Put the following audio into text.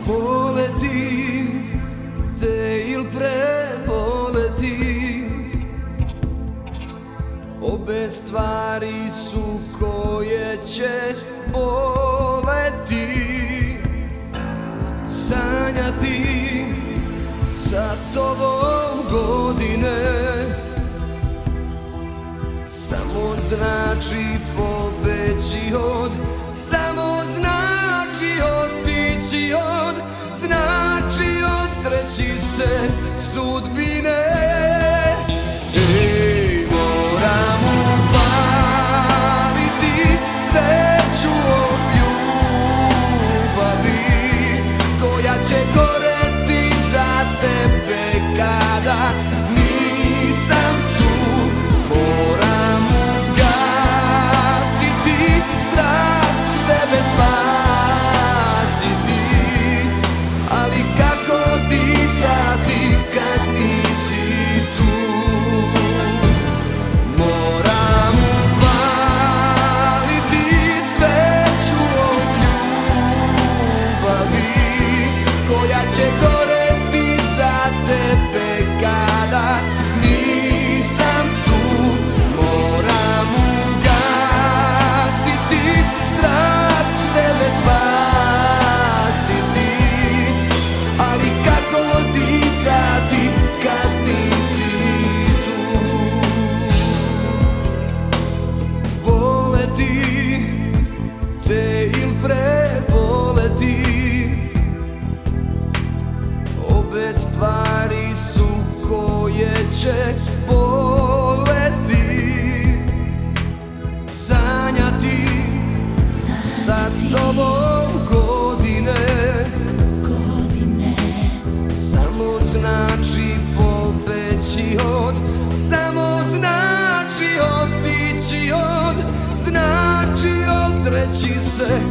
Voleti te il prevoleti, obe stvari su koje će boleti. Sanjati sa tobom godine samo znači pobeći od, samo znači otići od, znači odreći se sudbine. Ej, moram upaliti sveću od ljubavi koja će goreti za tebe kada nisam tu. Moram ugasiti strast, sebe spasiti, ali kako disati kad nisi tu? Moram upaliti sveću od ljubavi koja će goreti za tebe kada nisam tu. Moram ugasiti strast, sebe spasiti, ali kako disati kad nisi tu? Voleti te il prevoleti, obe stvari su koje će boleti. Sanjati sa tobom godine samo znači pobeći od, samo znači otići od, znači odreći se